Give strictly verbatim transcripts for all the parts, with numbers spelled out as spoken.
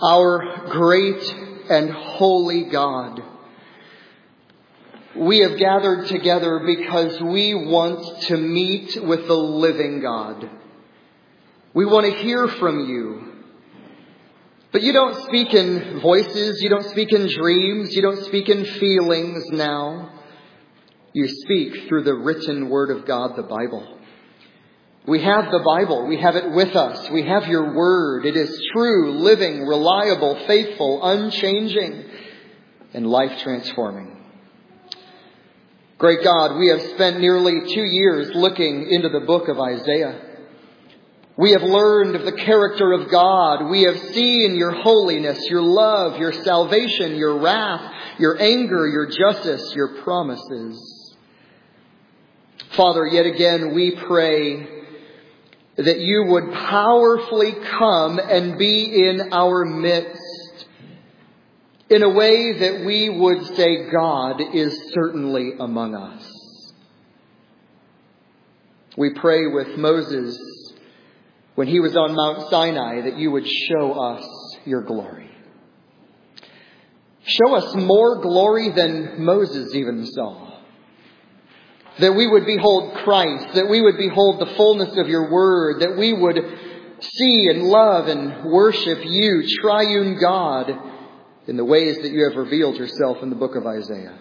Our great and holy God, we have gathered together because we want to meet with the living God. We want to hear from you. But you don't speak in voices, you don't speak in dreams, you don't speak in feelings now. You speak through the written Word of God, the Bible. We have the Bible. We have it with us. We have your Word. It is true, living, reliable, faithful, unchanging, and life-transforming. Great God, we have spent nearly two years looking into the book of Isaiah. We have learned of the character of God. We have seen your holiness, your love, your salvation, your wrath, your anger, your justice, your promises. Father, yet again we pray that you would powerfully come and be in our midst in a way that we would say God is certainly among us. We pray with Moses when he was on Mount Sinai that you would show us your glory. Show us more glory than Moses even saw. That we would behold Christ, that we would behold the fullness of your word, that we would see and love and worship you, triune God, in the ways that you have revealed yourself in the book of Isaiah.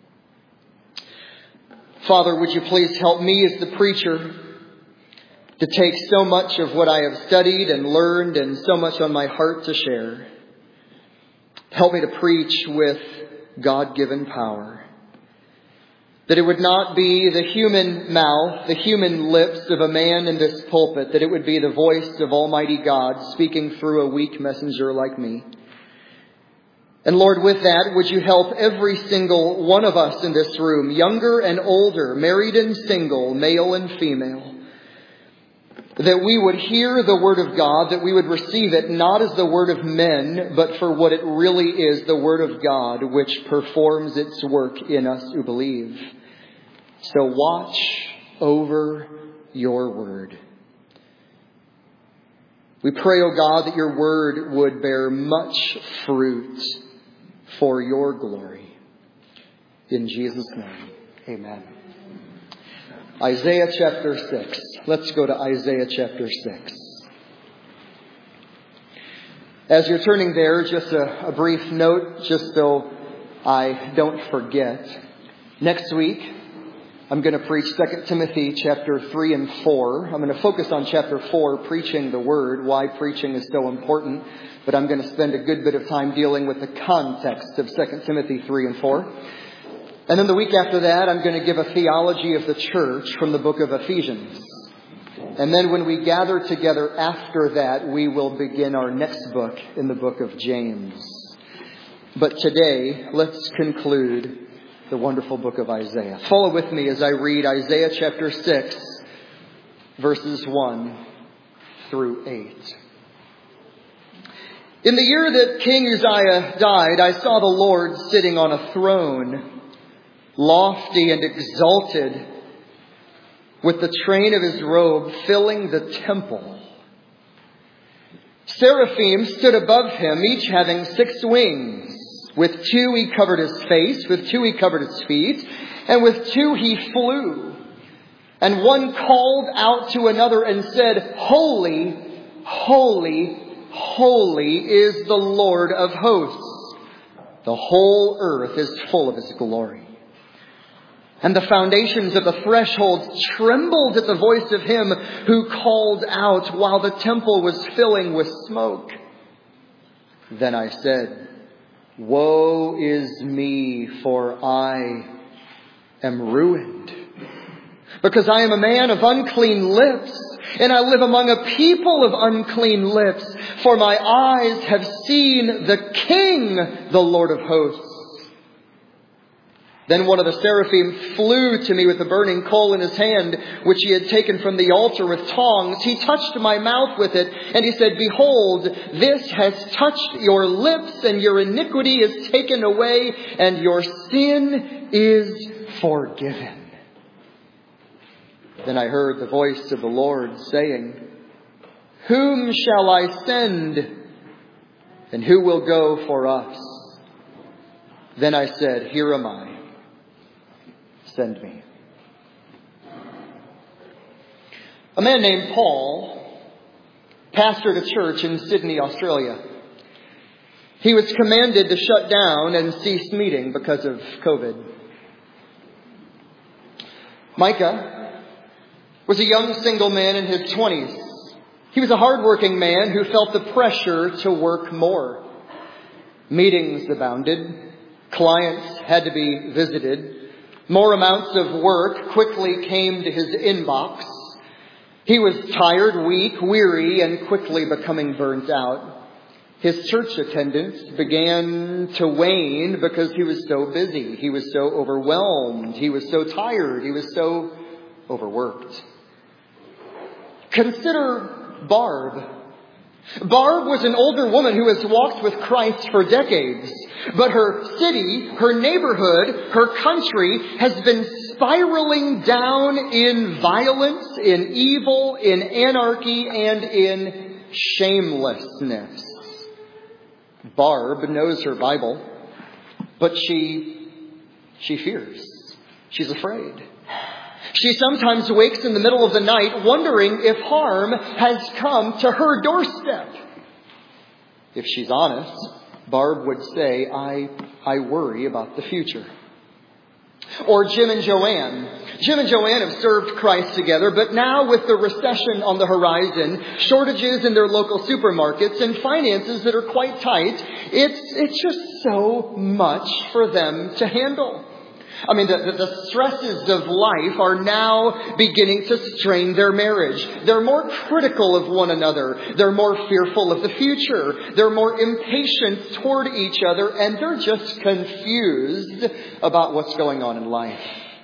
Father, would you please help me as the preacher to take so much of what I have studied and learned and so much on my heart to share. Help me to preach with God-given power. That it would not be the human mouth, the human lips of a man in this pulpit, that it would be the voice of Almighty God speaking through a weak messenger like me. And Lord, with that, would you help every single one of us in this room, younger and older, married and single, male and female, that we would hear the word of God, that we would receive it not as the word of men, but for what it really is, the word of God, which performs its work in us who believe. So watch over your word. We pray, O God, that your word would bear much fruit for your glory. In Jesus' name, amen. Isaiah chapter six. Let's go to Isaiah chapter six. As you're turning there, just a, a brief note, just so I don't forget. Next week, I'm going to preach Second Timothy chapter three and four. I'm going to focus on chapter four, preaching the word, why preaching is so important. But I'm going to spend a good bit of time dealing with the context of Second Timothy three and four. And then the week after that, I'm going to give a theology of the church from the book of Ephesians. And then when we gather together after that, we will begin our next book in the book of James. But today, let's conclude the wonderful book of Isaiah. Follow with me as I read Isaiah chapter six, verses one through eight. In the year that King Uzziah died, I saw the Lord sitting on a throne, lofty and exalted, with the train of his robe filling the temple. Seraphim stood above him, each having six wings. With two he covered his face, with two he covered his feet, and with two he flew. And one called out to another and said, Holy, holy, holy is the Lord of hosts. The whole earth is full of his glory. And the foundations of the thresholds trembled at the voice of him who called out while the temple was filling with smoke. Then I said, Woe is me, for I am ruined, because I am a man of unclean lips, and I live among a people of unclean lips, for my eyes have seen the King, the Lord of hosts. Then one of the seraphim flew to me with a burning coal in his hand, which he had taken from the altar with tongs. He touched my mouth with it, and he said, Behold, this has touched your lips, and your iniquity is taken away, and your sin is forgiven. Then I heard the voice of the Lord saying, Whom shall I send? And who will go for us? Then I said, here am I. Send me. A man named Paul pastored a church in Sydney, Australia. He was commanded to shut down and cease meeting because of COVID. Micah was a young single man in his twenties. He was a hardworking man who felt the pressure to work more. Meetings abounded. Clients had to be visited. More amounts of work quickly came to his inbox. He was tired, weak, weary, and quickly becoming burnt out. His church attendance began to wane because he was so busy. He was so overwhelmed. He was so tired. He was so overworked. Consider Barb. Barb was an older woman who has walked with Christ for decades. But her city, her neighborhood, her country has been spiraling down in violence, in evil, in anarchy, and in shamelessness. Barb knows her Bible, but she, she fears. She's afraid. She sometimes wakes in the middle of the night wondering if harm has come to her doorstep. If she's honest, Barb would say, I, I worry about the future. Or Jim and Joanne. Jim and Joanne have served Christ together, but now with the recession on the horizon, shortages in their local supermarkets, and finances that are quite tight, it's, it's just so much for them to handle. I mean, the, the, the stresses of life are now beginning to strain their marriage. They're more critical of one another. They're more fearful of the future. They're more impatient toward each other, and they're just confused about what's going on in life.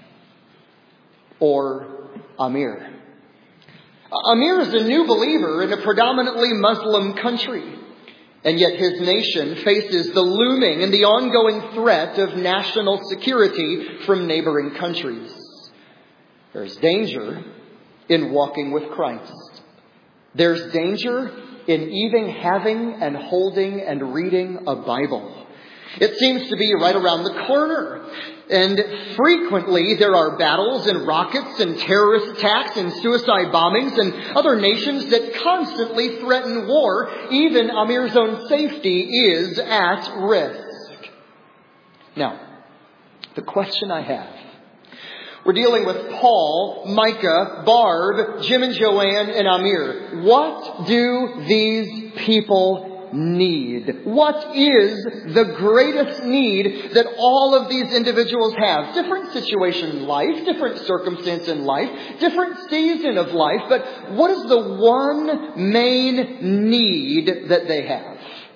Or Amir. Amir is a new believer in a predominantly Muslim country. And yet his nation faces the looming and the ongoing threat of national security from neighboring countries. There's danger in walking with Christ. There's danger in even having and holding and reading a Bible. It seems to be right around the corner. And frequently there are battles and rockets and terrorist attacks and suicide bombings and other nations that constantly threaten war. Even Amir's own safety is at risk. Now, the question I have. We're dealing with Paul, Micah, Barb, Jim and Joanne, and Amir. What do these people need? What is the greatest need that all of these individuals have? Different situation in life, different circumstance in life, different season of life, but what is the one main need that they have?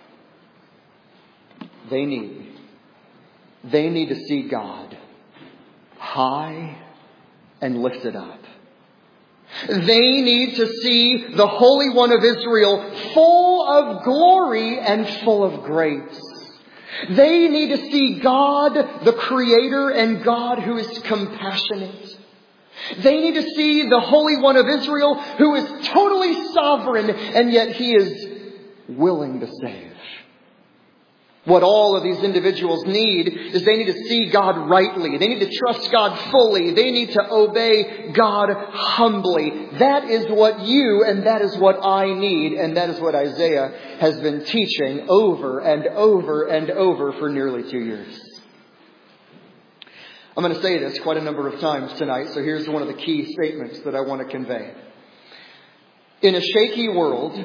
They need, they need to see God high and lifted up. They need to see the Holy One of Israel full of glory and full of grace. They need to see God, the Creator, and God who is compassionate. They need to see the Holy One of Israel who is totally sovereign, and yet He is willing to save. What all of these individuals need is they need to see God rightly. They need to trust God fully. They need to obey God humbly. That is what you and that is what I need. And that is what Isaiah has been teaching over and over and over for nearly two years. I'm going to say this quite a number of times tonight. So here's one of the key statements that I want to convey. In a shaky world,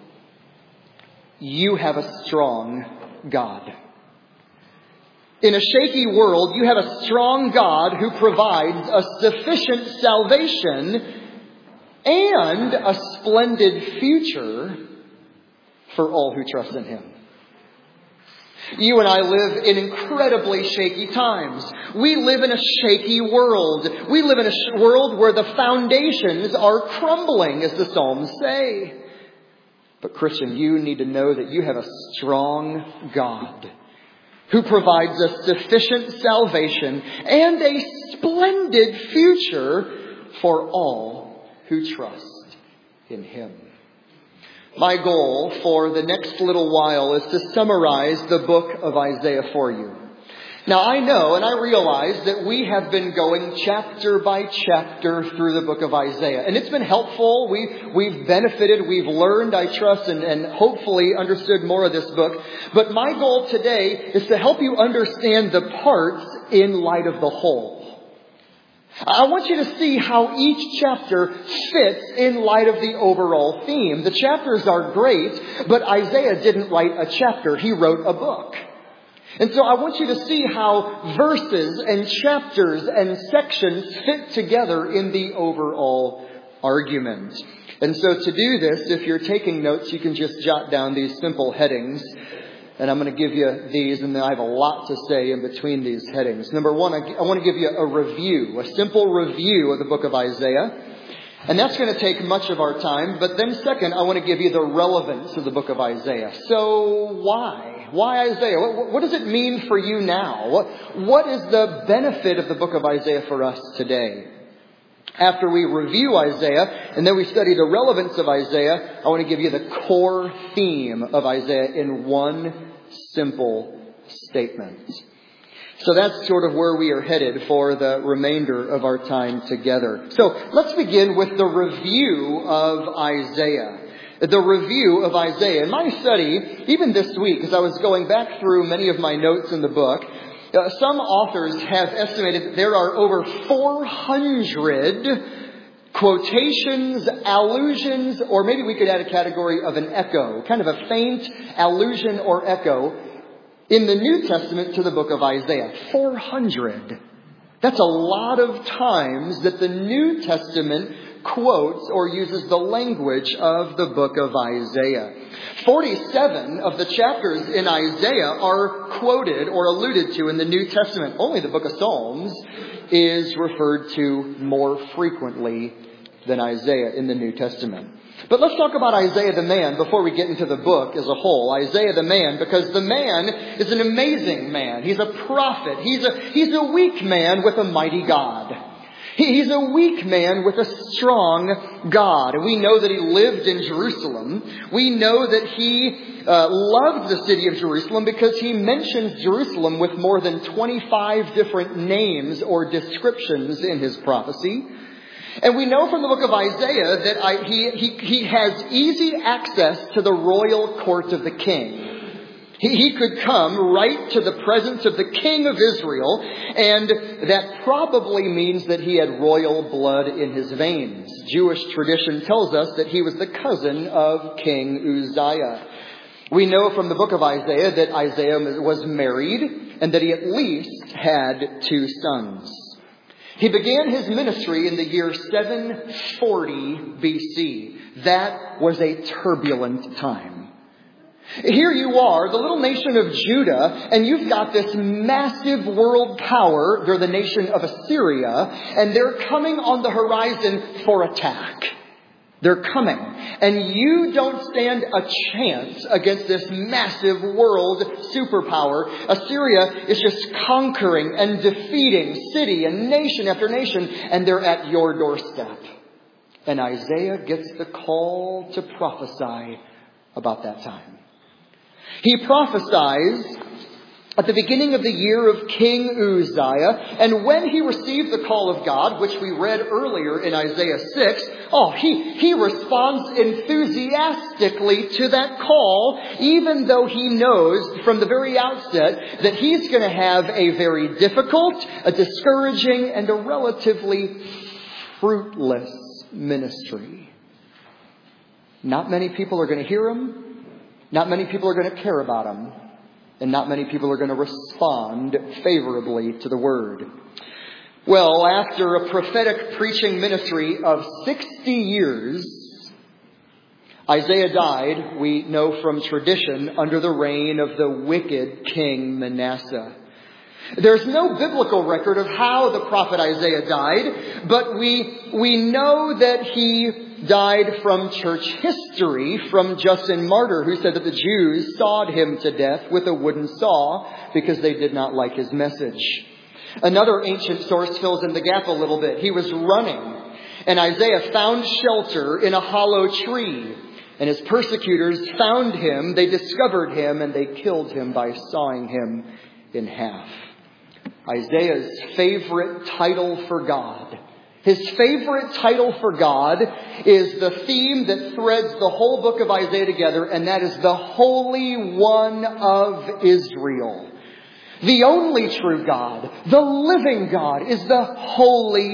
you have a strong God. In a shaky world, you have a strong God who provides a sufficient salvation and a splendid future for all who trust in Him. You and I live in incredibly shaky times. We live in a shaky world. We live in a sh- world where the foundations are crumbling, as the Psalms say. But Christian, you need to know that you have a strong God who provides a sufficient salvation and a splendid future for all who trust in Him. My goal for the next little while is to summarize the book of Isaiah for you. Now I know and I realize that we have been going chapter by chapter through the book of Isaiah. And it's been helpful. We've, we've benefited. We've learned, I trust, and, and hopefully understood more of this book. But my goal today is to help you understand the parts in light of the whole. I want you to see how each chapter fits in light of the overall theme. The chapters are great, but Isaiah didn't write a chapter. He wrote a book. And so I want you to see how verses and chapters and sections fit together in the overall argument. And so to do this, if you're taking notes, you can just jot down these simple headings. And I'm going to give you these, and then I have a lot to say in between these headings. Number one, I, I want to give you a review, a simple review of the book of Isaiah. And that's going to take much of our time. But then second, I want to give you the relevance of the book of Isaiah. So why? Why Isaiah? What, what does it mean for you now? What, what is the benefit of the book of Isaiah for us today? After we review Isaiah, and then we study the relevance of Isaiah, I want to give you the core theme of Isaiah in one simple statement. So that's sort of where we are headed for the remainder of our time together. So let's begin with the review of Isaiah. The review of Isaiah. In my study, even this week, as I was going back through many of my notes in the book, Uh, some authors have estimated that there are over four hundred quotations, allusions, or maybe we could add a category of an echo, kind of a faint allusion or echo in the New Testament to the book of Isaiah. four hundred. That's a lot of times that the New Testament quotes or uses the language of the book of Isaiah. forty-seven of the chapters in Isaiah are quoted or alluded to in the New Testament. Only the book of Psalms is referred to more frequently than Isaiah in the New Testament. But let's talk about Isaiah the man before we get into the book as a whole. Isaiah the man, because the man is an amazing man. He's a prophet. He's a, he's a weak man with a mighty God. He's a weak man with a strong God. We know that he lived in Jerusalem. We know that he uh, loved the city of Jerusalem because he mentions Jerusalem with more than twenty-five different names or descriptions in his prophecy. And we know from the book of Isaiah that I, he, he, he has easy access to the royal court of the king. He could come right to the presence of the king of Israel, and that probably means that he had royal blood in his veins. Jewish tradition tells us that he was the cousin of King Uzziah. We know from the book of Isaiah that Isaiah was married and that he at least had two sons. He began his ministry in the year seven forty B C. That was a turbulent time. Here you are, the little nation of Judah, and you've got this massive world power. They're the nation of Assyria, and they're coming on the horizon for attack. They're coming. And you don't stand a chance against this massive world superpower. Assyria is just conquering and defeating city and nation after nation, and they're at your doorstep. And Isaiah gets the call to prophesy about that time. He prophesies at the beginning of the year of King Uzziah, and when he received the call of God, which we read earlier in Isaiah six, oh, he, he responds enthusiastically to that call, even though he knows from the very outset that he's going to have a very difficult, a discouraging, and a relatively fruitless ministry. Not many people are going to hear him. Not many people are going to care about him. And not many people are going to respond favorably to the word. Well, after a prophetic preaching ministry of sixty years, Isaiah died, we know from tradition, under the reign of the wicked King Manasseh. There's no biblical record of how the prophet Isaiah died, but we, we know that he died from church history, from Justin Martyr, who said that the Jews sawed him to death with a wooden saw because they did not like his message. Another ancient source fills in the gap a little bit. He was running, and Isaiah found shelter in a hollow tree. And his persecutors found him, they discovered him, and they killed him by sawing him in half. Isaiah's favorite title for God. His favorite title for God is the theme that threads the whole book of Isaiah together, and that is the Holy One of Israel. The only true God, the living God, is the Holy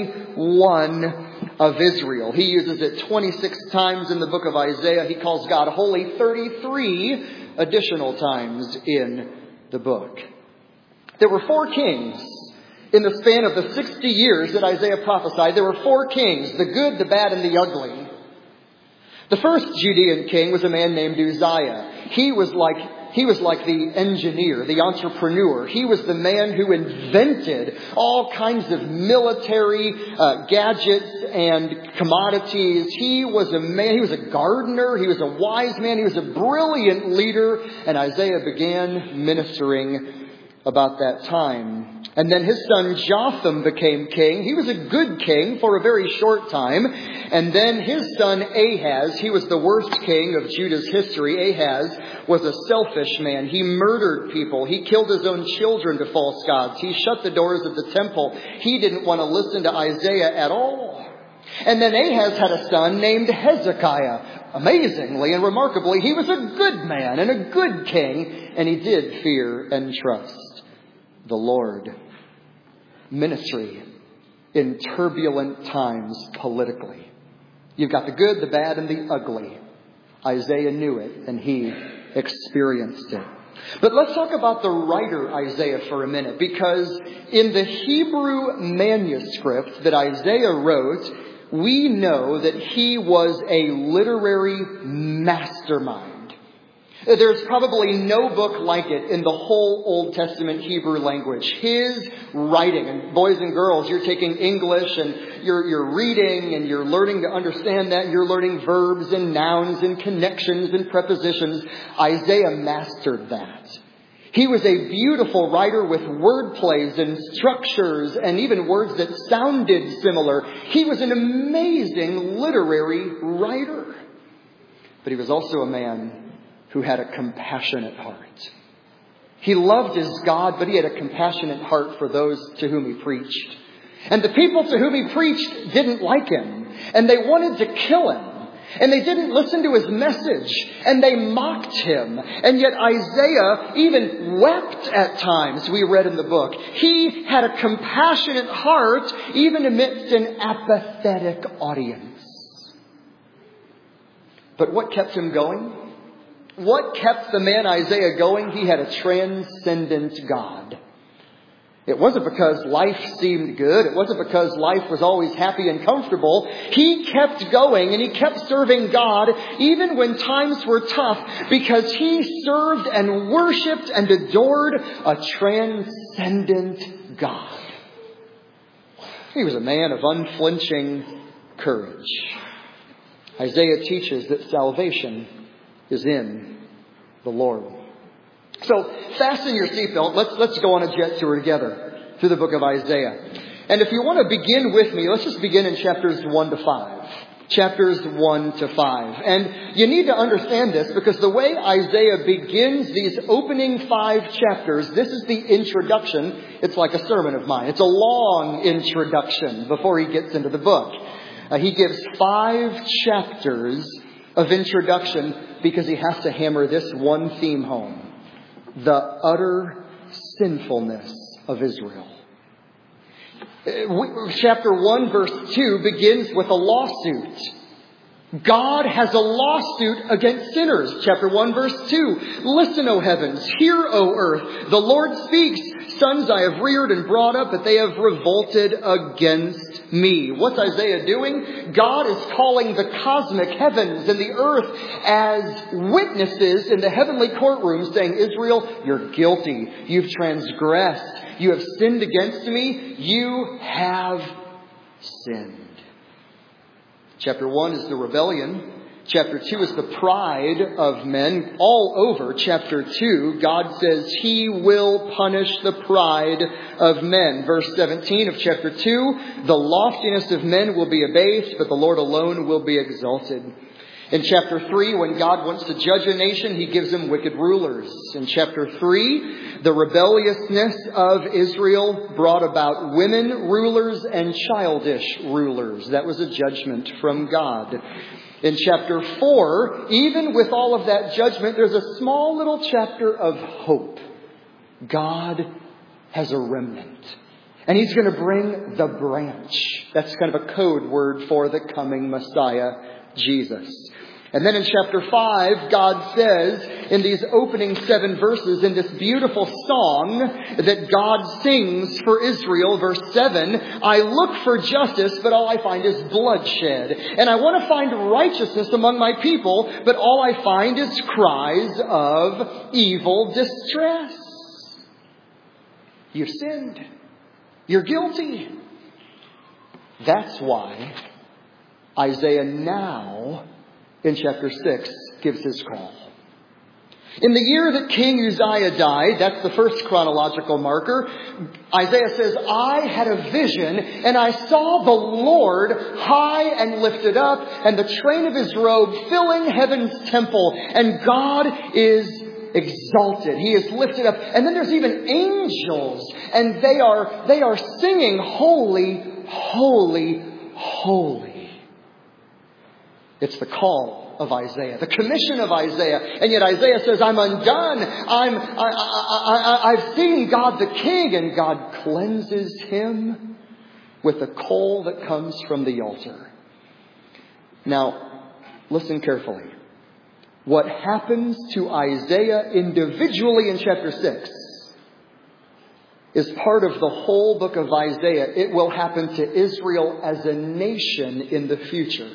One of Israel. He uses it twenty-six times in the book of Isaiah. He calls God holy thirty-three additional times in the book. There were four kings in the span of the sixty years that Isaiah prophesied. There were four kings, the good, the bad, and the ugly. The first Judean king was a man named Uzziah. He was like He was like the engineer, the entrepreneur. He was the man who invented all kinds of military uh, gadgets and commodities. He was a man, he was a gardener. He was a wise man. He was a brilliant leader. And Isaiah began ministering about that time. And then his son Jotham became king. He was a good king for a very short time. And then his son Ahaz, he was the worst king of Judah's history. Ahaz was a selfish man. He murdered people. He killed his own children to false gods. He shut the doors of the temple. He didn't want to listen to Isaiah at all. And then Ahaz had a son named Hezekiah. Amazingly and remarkably, he was a good man and a good king. And he did fear and trust the Lord. Ministry in turbulent times politically. You've got the good, the bad, and the ugly. Isaiah knew it, and he experienced it. But let's talk about the writer Isaiah for a minute, because in the Hebrew manuscript that Isaiah wrote, we know that he was a literary mastermind. There's probably no book like it in the whole Old Testament Hebrew language. His writing, and boys and girls, you're taking English and you're, you're reading and you're learning to understand that. You're learning verbs and nouns and connections and prepositions. Isaiah mastered that. He was a beautiful writer with word plays and structures and even words that sounded similar. He was an amazing literary writer. But he was also a man who had a compassionate heart. He loved his God, but he had a compassionate heart for those to whom he preached. And the people to whom he preached didn't like him, and they wanted to kill him, and they didn't listen to his message, and they mocked him. And yet Isaiah even wept at times, we read in the book. He had a compassionate heart, even amidst an apathetic audience. But what kept him going? What kept the man Isaiah going? He had a transcendent God. It wasn't because life seemed good. It wasn't because life was always happy and comfortable. He kept going and he kept serving God even when times were tough, because he served and worshipped and adored a transcendent God. He was a man of unflinching courage. Isaiah teaches that salvation is in the Lord. So fasten your seatbelt. Let's, let's go on a jet tour together through the book of Isaiah. And if you want to begin with me, let's just begin in chapters one to five. Chapters one to five. And you need to understand this because the way Isaiah begins these opening five chapters, this is the introduction. It's like a sermon of mine. It's a long introduction before he gets into the book. Uh, he gives five chapters of introduction because he has to hammer this one theme home: the utter sinfulness of Israel. Chapter one, verse two begins with a lawsuit. God has a lawsuit against sinners. Chapter one, verse two. Listen, O heavens, hear, O earth. The Lord speaks. Sons I have reared and brought up, but they have revolted against me. What's Isaiah doing? God is calling the cosmic heavens and the earth as witnesses in the heavenly courtroom, saying, Israel, you're guilty. You've transgressed. You have sinned against me. You have sinned. Chapter one is the rebellion. Chapter two is the pride of men. All over chapter two, God says he will punish the pride of men. Verse seventeen of chapter two, the loftiness of men will be abased, but the Lord alone will be exalted. In chapter three, when God wants to judge a nation, He gives them wicked rulers. In chapter three, the rebelliousness of Israel brought about women rulers and childish rulers. That was a judgment from God. In chapter four, even with all of that judgment, there's a small little chapter of hope. God has a remnant. And He's going to bring the branch. That's kind of a code word for the coming Messiah, Jesus. And then in chapter five, God says in these opening seven verses, in this beautiful song that God sings for Israel, verse seven, I look for justice, but all I find is bloodshed. And I want to find righteousness among my people, but all I find is cries of evil distress. You've sinned. You're guilty. That's why Isaiah now, in chapter six, gives his call. In the year that King Uzziah died, that's the first chronological marker, Isaiah says, I had a vision and I saw the Lord high and lifted up and the train of His robe filling heaven's temple. And God is exalted. He is lifted up. And then there's even angels and they are, they are singing, holy, holy, holy. It's the call of Isaiah, the commission of Isaiah. And yet Isaiah says, I'm undone. I'm, I, I, I, I've seen God the King, and God cleanses him with the coal that comes from the altar. Now, listen carefully. What happens to Isaiah individually in chapter six is part of the whole book of Isaiah. It will happen to Israel as a nation in the future.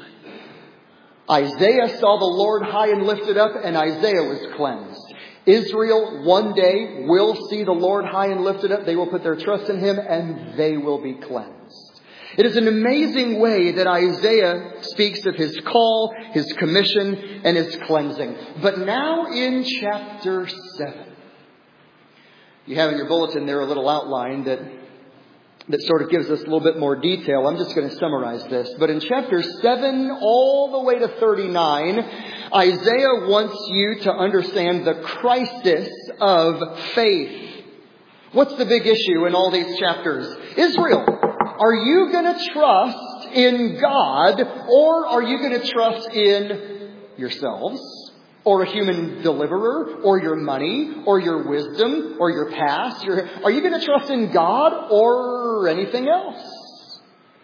Isaiah saw the Lord high and lifted up, and Isaiah was cleansed. Israel one day will see the Lord high and lifted up. They will put their trust in Him, and they will be cleansed. It is an amazing way that Isaiah speaks of his call, his commission, and his cleansing. But now in chapter seven, you have in your bulletin there a little outline that that sort of gives us a little bit more detail. I'm just going to summarize this. But in chapter seven all the way to thirty-nine, Isaiah wants you to understand the crisis of faith. What's the big issue in all these chapters? Israel, are you going to trust in God, or are you going to trust in yourselves? Or a human deliverer, or your money, or your wisdom, or your past? Your, are you going to trust in God or anything else?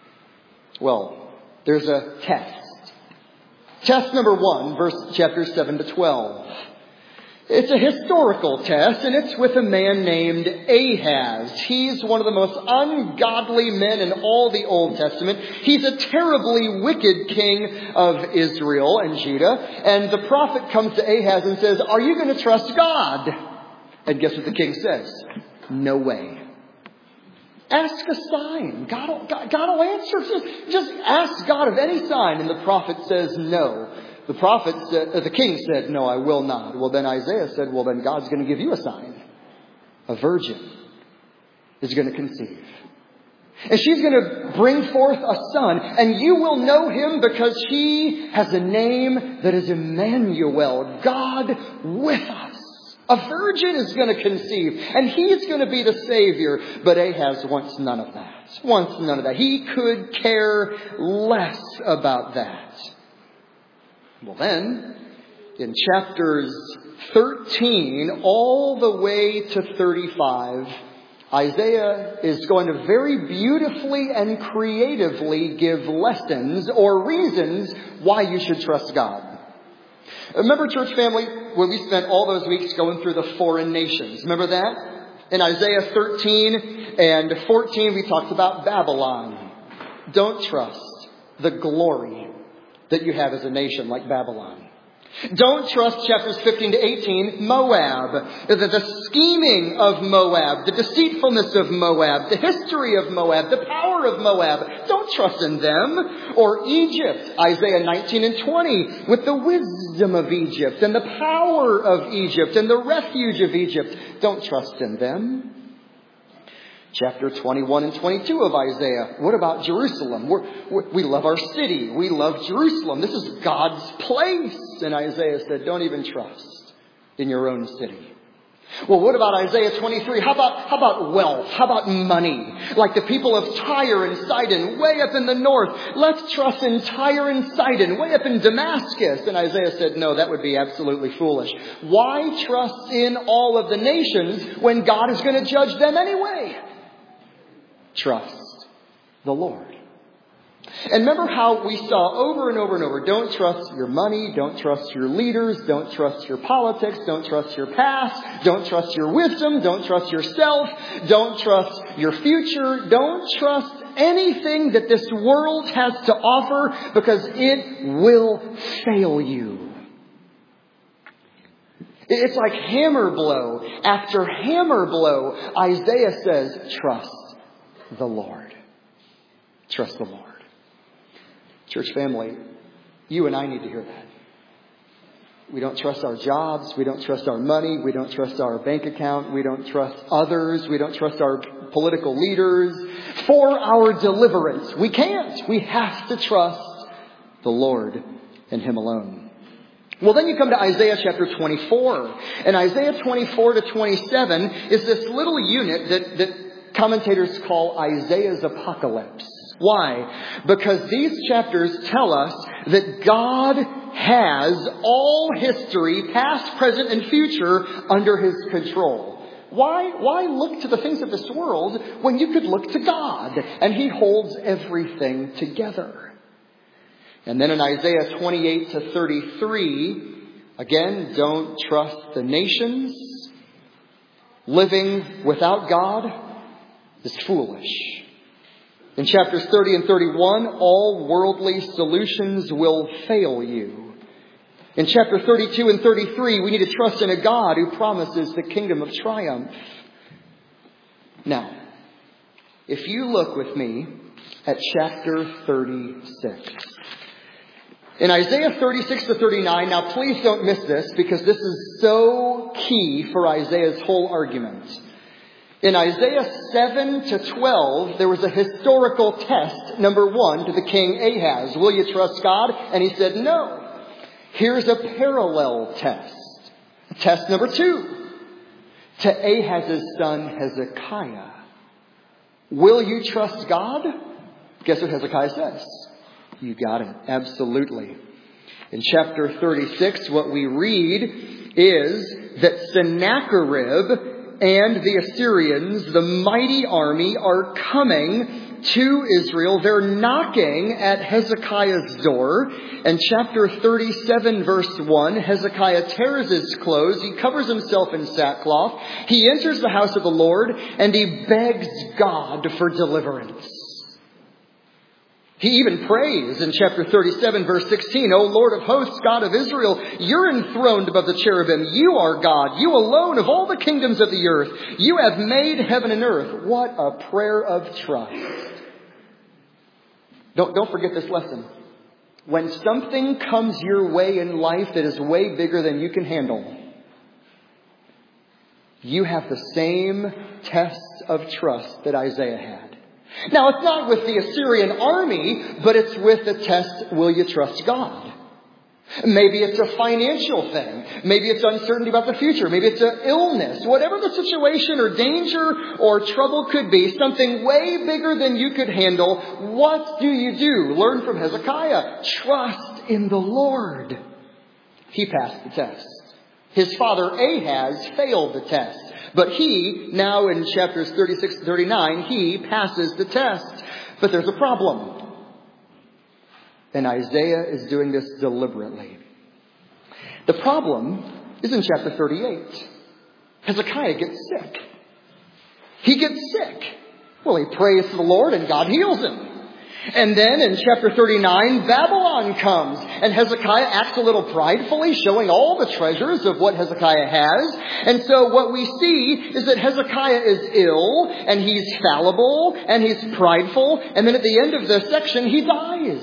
Well, there's a test. Test number one, verse chapter seven to twelve. It's a historical test, and it's with a man named Ahaz. He's one of the most ungodly men in all the Old Testament. He's a terribly wicked king of Israel and Judah. And the prophet comes to Ahaz and says, are you going to trust God? And guess what the king says? No way. Ask a sign. God will, God, God will answer. Just, just ask God of any sign. And the prophet says no. The prophet said, uh, the king said, no, I will not. Well, then Isaiah said, well, then God's going to give you a sign. A virgin is going to conceive. And she's going to bring forth a son. And you will know him because he has a name that is Emmanuel, God with us. A virgin is going to conceive. And he's going to be the Savior. But Ahaz wants none of that. Wants none of that. He could care less about that. Well then, in chapters thirteen all the way to thirty-five, Isaiah is going to very beautifully and creatively give lessons or reasons why you should trust God. Remember, church family, when we spent all those weeks going through the foreign nations? Remember that? In Isaiah thirteen and fourteen, we talked about Babylon. Don't trust the glory that you have as a nation like Babylon. Don't trust chapters fifteen to eighteen, Moab. The, the scheming of Moab, the deceitfulness of Moab, the history of Moab, the power of Moab. Don't trust in them. Or Egypt, Isaiah nineteen and twenty, with the wisdom of Egypt and the power of Egypt and the refuge of Egypt. Don't trust in them. Chapter twenty-one and twenty-two of Isaiah. What about Jerusalem? We're, we're, we love our city. We love Jerusalem. This is God's place. And Isaiah said, don't even trust in your own city. Well, what about Isaiah twenty-three? How about, how about wealth? How about money? Like the people of Tyre and Sidon, way up in the north. Let's trust in Tyre and Sidon, way up in Damascus. And Isaiah said, no, that would be absolutely foolish. Why trust in all of the nations when God is going to judge them anyway? Trust the Lord. And remember how we saw over and over and over, don't trust your money, don't trust your leaders, don't trust your politics, don't trust your past, don't trust your wisdom, don't trust yourself, don't trust your future, don't trust anything that this world has to offer because it will fail you. It's like hammer blow after hammer blow. Isaiah says, trust the Lord. Trust the Lord. Church family, you and I need to hear that. We don't trust our jobs. We don't trust our money. We don't trust our bank account. We don't trust others. We don't trust our political leaders for our deliverance. We can't. We have to trust the Lord and Him alone. Well, then you come to Isaiah chapter twenty-four. And Isaiah twenty-four to twenty-seven is this little unit that, that commentators call Isaiah's apocalypse. Why? Because these chapters tell us that God has all history, past, present, and future, under His control. Why, why look to the things of this world when you could look to God and He holds everything together? And then in Isaiah twenty-eight to thirty-three, again, don't trust the nations. Living without God is foolish. In chapters thirty and thirty-one, all worldly solutions will fail you. In chapter thirty-two and thirty-three, we need to trust in a God who promises the kingdom of triumph. Now, if you look with me at chapter thirty-six. In Isaiah thirty-six to thirty-nine, now please don't miss this because this is so key for Isaiah's whole argument. In Isaiah seven to twelve, there was a historical test, number one, to the king Ahaz. Will you trust God? And he said no. Here's a parallel test. Test number two, to Ahaz's son Hezekiah. Will you trust God? Guess what Hezekiah says? You got it. Absolutely. In chapter thirty-six, what we read is that Sennacherib and the Assyrians, the mighty army, are coming to Israel. They're knocking at Hezekiah's door. And chapter thirty-seven, verse one, Hezekiah tears his clothes. He covers himself in sackcloth. He enters the house of the Lord and he begs God for deliverance. He even prays in chapter thirty-seven, verse sixteen, O Lord of hosts, God of Israel, you're enthroned above the cherubim. You are God. You alone of all the kingdoms of the earth. You have made heaven and earth. What a prayer of trust. Don't, don't forget this lesson. When something comes your way in life that is way bigger than you can handle, you have the same test of trust that Isaiah had. Now, it's not with the Assyrian army, but it's with the test, will you trust God? Maybe it's a financial thing. Maybe it's uncertainty about the future. Maybe it's an illness. Whatever the situation or danger or trouble could be, something way bigger than you could handle, what do you do? Learn from Hezekiah. Trust in the Lord. He passed the test. His father Ahaz failed the test. But he, now in chapters thirty-six to thirty-nine, he passes the test. But there's a problem. And Isaiah is doing this deliberately. The problem is in chapter thirty-eight. Hezekiah gets sick. He gets sick. Well, he prays to the Lord and God heals him. And then in chapter thirty-nine, Babylon comes. And Hezekiah acts a little pridefully, showing all the treasures of what Hezekiah has. And so what we see is that Hezekiah is ill, and he's fallible, and he's prideful. And then at the end of the section, he dies.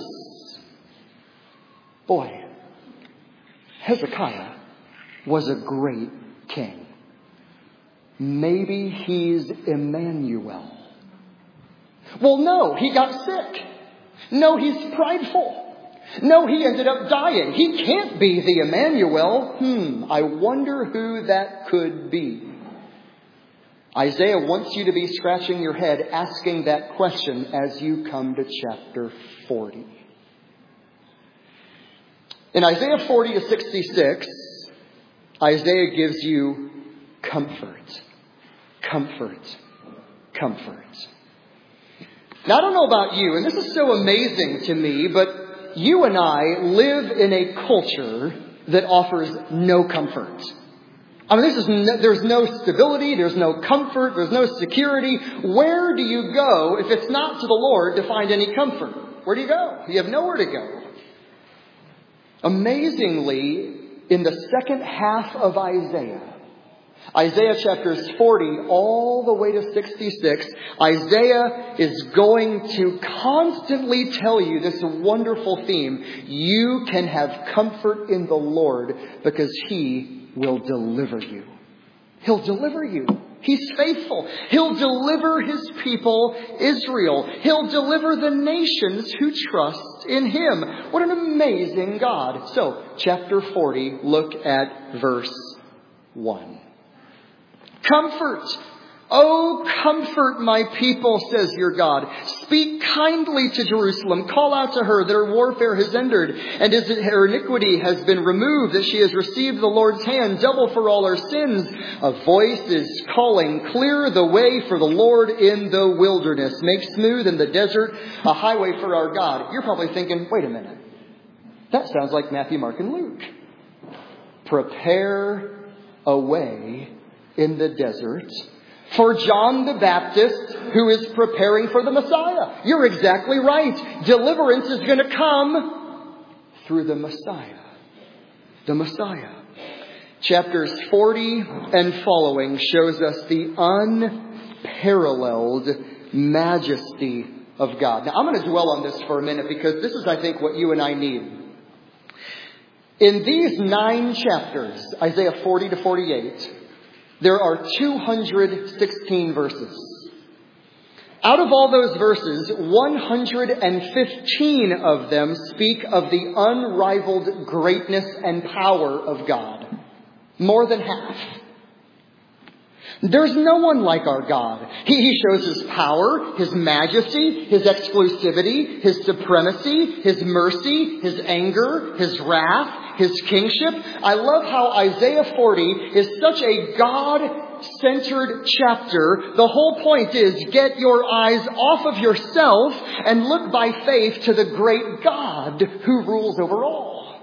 Boy, Hezekiah was a great king. Maybe he's Emmanuel. Well, no, he got sick. No, he's prideful. No, he ended up dying. He can't be the Emmanuel. Hmm, I wonder who that could be. Isaiah wants you to be scratching your head asking that question as you come to chapter forty. In Isaiah forty to sixty-six, Isaiah gives you comfort, comfort, comfort. Now, I don't know about you, and this is so amazing to me, but you and I live in a culture that offers no comfort. I mean, this is no, there's no stability, there's no comfort, there's no security. Where do you go if it's not to the Lord to find any comfort? Where do you go? You have nowhere to go. Amazingly, in the second half of Isaiah, Isaiah chapters forty all the way to sixty-six, Isaiah is going to constantly tell you this wonderful theme. You can have comfort in the Lord because He will deliver you. He'll deliver you. He's faithful. He'll deliver His people, Israel. He'll deliver the nations who trust in Him. What an amazing God. So, chapter forty, look at verse one. Comfort, oh, comfort my people, says your God. Speak kindly to Jerusalem. Call out to her that her warfare has ended, and as her iniquity has been removed, that she has received the Lord's hand, double for all her sins. A voice is calling, clear the way for the Lord in the wilderness. Make smooth in the desert a highway for our God. You're probably thinking, wait a minute. That sounds like Matthew, Mark, and Luke. Prepare a way in the desert for John the Baptist, who is preparing for the Messiah. You're exactly right. Deliverance is going to come through the Messiah. The Messiah. Chapters forty and following shows us the unparalleled majesty of God. Now, I'm going to dwell on this for a minute because this is, I think, what you and I need. In these nine chapters, Isaiah forty to forty-eight, there are two hundred sixteen verses. Out of all those verses, one hundred fifteen of them speak of the unrivaled greatness and power of God. More than half. There's no one like our God. He, he shows His power, His majesty, His exclusivity, His supremacy, His mercy, His anger, His wrath, His kingship. I love how Isaiah forty is such a God-centered chapter. The whole point is get your eyes off of yourself and look by faith to the great God who rules over all.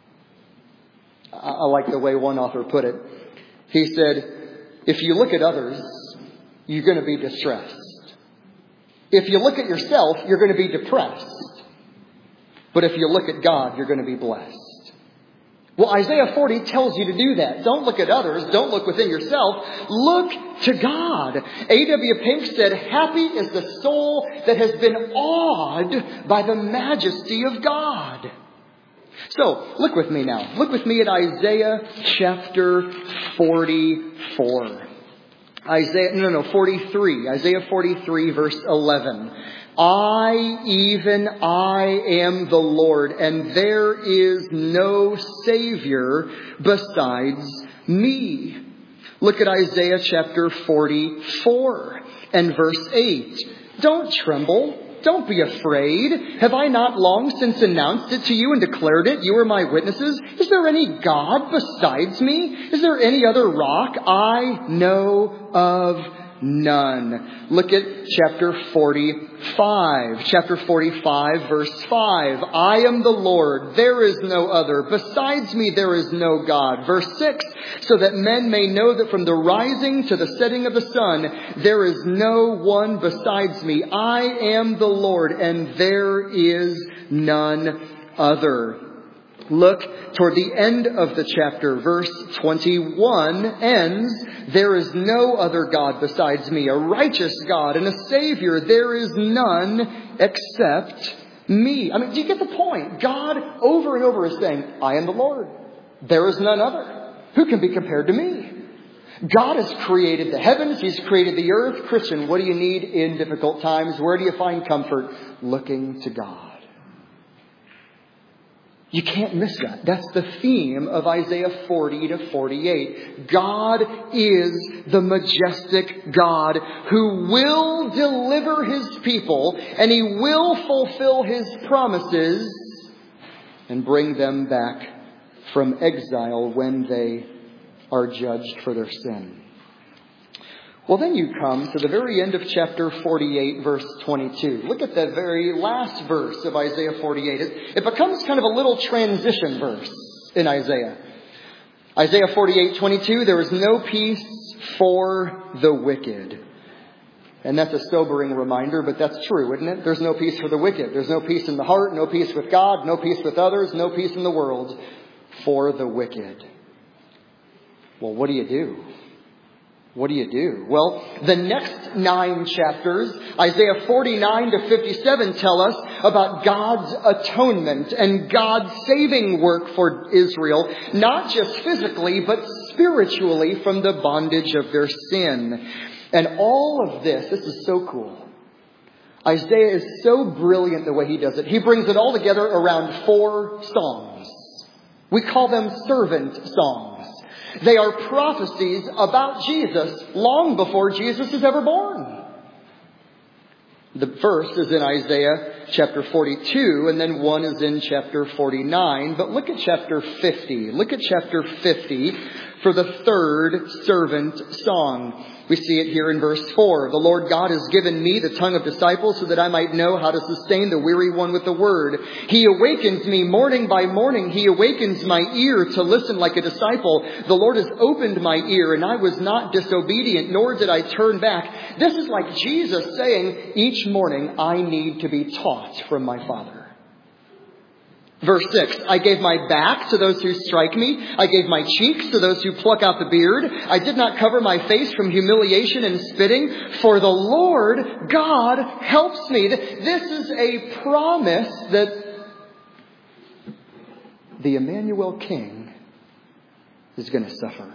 I, I like the way one author put it. He said, if you look at others, you're going to be distressed. If you look at yourself, you're going to be depressed. But if you look at God, you're going to be blessed. Well, Isaiah forty tells you to do that. Don't look at others. Don't look within yourself. Look to God. A W Pink said, happy is the soul that has been awed by the majesty of God. So, look with me now. Look with me at Isaiah chapter forty-four. Isaiah, no, no, forty-three. Isaiah forty-three, verse eleven. I, even I, am the Lord, and there is no Savior besides me. Look at Isaiah chapter forty-four and verse eight. Don't tremble. Don't be afraid. Have I not long since announced it to you and declared it? You are my witnesses. Is there any God besides me? Is there any other rock? I know of none. Look at chapter forty-five. Chapter forty-five, verse five. I am the Lord. There is no other. Besides me, there is no God. Verse six. So that men may know that from the rising to the setting of the sun, there is no one besides me. I am the Lord, and there is none other. Look toward the end of the chapter. Verse twenty-one ends, there is no other God besides me, a righteous God and a Savior. There is none except me. I mean, do you get the point? God over and over is saying, I am the Lord. There is none other. Who can be compared to me? God has created the heavens. He's created the earth. Christian, what do you need in difficult times? Where do you find comfort? Looking to God. You can't miss that. That's the theme of Isaiah forty to forty-eight. God is the majestic God who will deliver His people, and He will fulfill His promises and bring them back from exile when they are judged for their sin. Well, then you come to the very end of chapter forty-eight, verse twenty-two. Look at the very last verse of Isaiah forty-eight. It, it becomes kind of a little transition verse in Isaiah. Isaiah forty-eight, twenty-two, there is no peace for the wicked. And that's a sobering reminder, but that's true, isn't it? There's no peace for the wicked. There's no peace in the heart, no peace with God, no peace with others, no peace in the world for the wicked. Well, what do you do? What do you do? Well, the next nine chapters, Isaiah forty-nine to fifty-seven, tell us about God's atonement and God's saving work for Israel, not just physically, but spiritually from the bondage of their sin. And all of this, this is so cool. Isaiah is so brilliant the way he does it. He brings it all together around four songs. We call them servant songs. They are prophecies about Jesus long before Jesus is ever born. The first is in Isaiah chapter forty-two, and then one is in chapter forty-nine. But look at chapter fifty. Look at chapter fifty for the third servant song. We see it here in verse four. The Lord God has given me the tongue of disciples so that I might know how to sustain the weary one with the word. He awakens me morning by morning. He awakens my ear to listen like a disciple. The Lord has opened my ear, and I was not disobedient, nor did I turn back. This is like Jesus saying, each morning I need to be taught from my Father. Verse six, I gave my back to those who strike me. I gave my cheeks to those who pluck out the beard. I did not cover my face from humiliation and spitting, for the Lord God helps me. This is a promise that the Emmanuel King is going to suffer.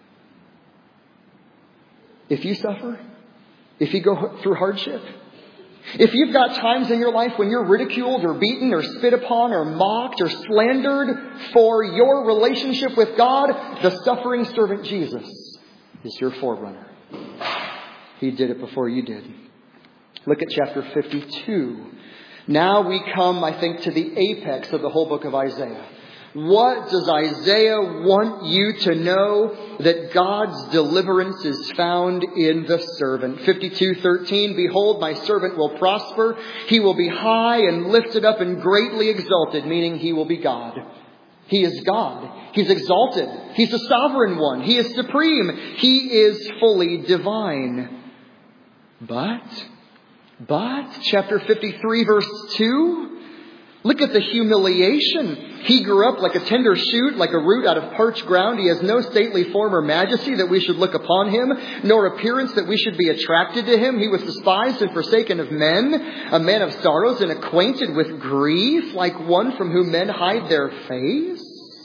If you suffer, if you go through hardship, if you've got times in your life when you're ridiculed or beaten or spit upon or mocked or slandered for your relationship with God, the suffering servant Jesus is your forerunner. He did it before you did. Look at chapter fifty-two. Now we come, I think, to the apex of the whole book of Isaiah. What does Isaiah want you to know? That God's deliverance is found in the servant. fifty-two thirteen, behold, my servant will prosper. He will be high and lifted up and greatly exalted, meaning he will be God. He is God. He's exalted. He's the sovereign one. He is supreme. He is fully divine. But, but, chapter fifty-three verse two, look at the humiliation. He grew up like a tender shoot, like a root out of parched ground. He has no stately form or majesty that we should look upon him, nor appearance that we should be attracted to him. He was despised and forsaken of men, a man of sorrows and acquainted with grief, like one from whom men hide their face.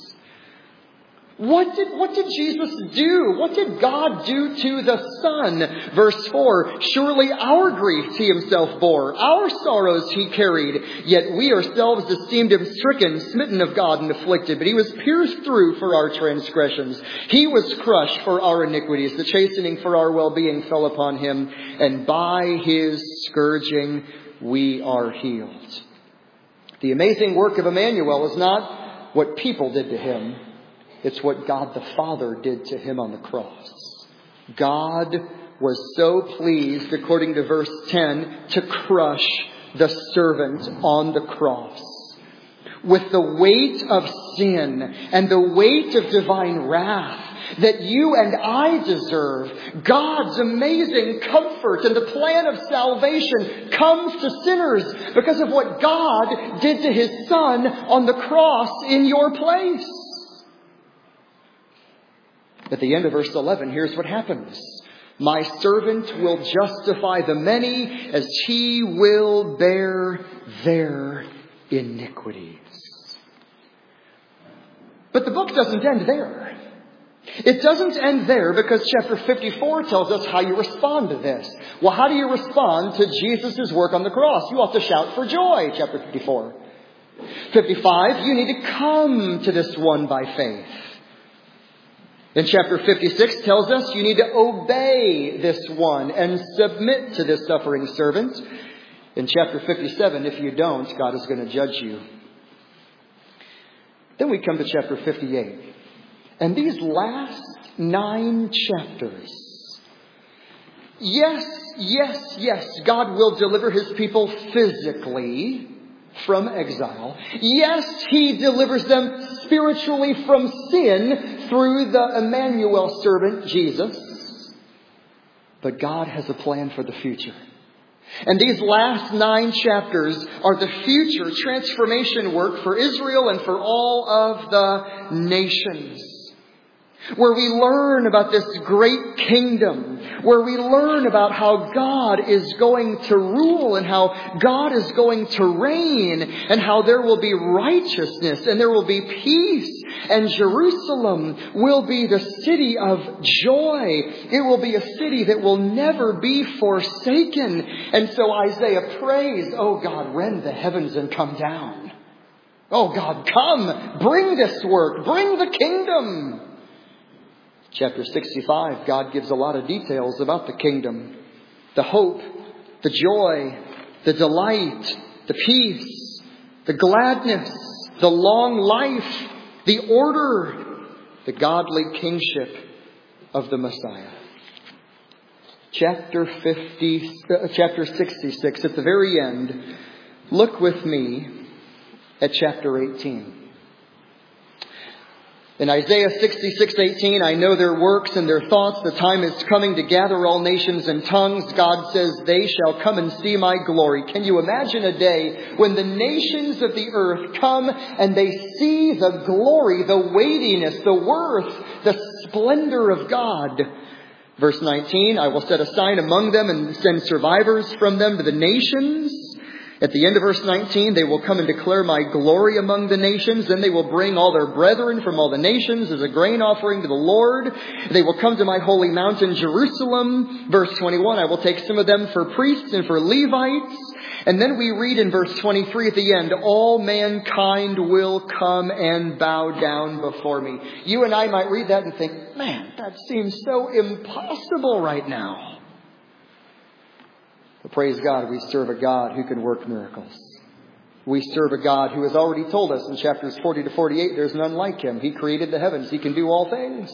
What did, what did Jesus do? What did God do to the Son? Verse four, surely our griefs he himself bore, our sorrows he carried, yet we ourselves esteemed him stricken, smitten of God and afflicted. But he was pierced through for our transgressions. He was crushed for our iniquities. The chastening for our well-being fell upon him, and by his scourging we are healed. The amazing work of Emmanuel is not what people did to him. It's what God the Father did to him on the cross. God was so pleased, according to verse ten, to crush the servant on the cross. With the weight of sin and the weight of divine wrath that you and I deserve, God's amazing comfort and the plan of salvation comes to sinners because of what God did to his Son on the cross in your place. At the end of verse eleven, here's what happens. My servant will justify the many as he will bear their iniquities. But the book doesn't end there. It doesn't end there, because chapter fifty-four tells us how you respond to this. Well, how do you respond to Jesus' work on the cross? You ought to shout for joy, chapter fifty-four. fifty-five, you need to come to this one by faith. In chapter fifty-six tells us you need to obey this one and submit to this suffering servant. In chapter fifty-seven, if you don't, God is going to judge you. Then we come to chapter fifty-eight. And these last nine chapters, yes, yes, yes, God will deliver His people physically from exile. Yes, He delivers them spiritually from sin through the Emmanuel servant, Jesus. But God has a plan for the future. And these last nine chapters are the future transformation work for Israel and for all of the nations, where we learn about this great kingdom, where we learn about how God is going to rule and how God is going to reign, and how there will be righteousness and there will be peace, and Jerusalem will be the city of joy. It will be a city that will never be forsaken. And so Isaiah prays, oh God, rend the heavens and come down. Oh God, come, bring this work, bring the kingdom. Chapter sixty-five, God gives a lot of details about the kingdom. The hope, the joy, the delight, the peace, the gladness, the long life, the order, the godly kingship of the Messiah. Chapter fifty, uh, chapter sixty-six, at the very end, look with me at chapter eighteen. In Isaiah sixty-six eighteen, I know their works and their thoughts. The time is coming to gather all nations and tongues. God says, they shall come and see my glory. Can you imagine a day when the nations of the earth come and they see the glory, the weightiness, the worth, the splendor of God? Verse nineteen, I will set a sign among them and send survivors from them to the nations. At the end of verse nineteen, they will come and declare my glory among the nations. Then they will bring all their brethren from all the nations as a grain offering to the Lord. They will come to my holy mountain, Jerusalem. Verse twenty-one, I will take some of them for priests and for Levites. And then we read in verse twenty-three at the end, all mankind will come and bow down before me. You and I might read that and think, man, that seems so impossible right now. But praise God, we serve a God who can work miracles. We serve a God who has already told us in chapters forty to forty-eight, there's none like Him. He created the heavens. He can do all things.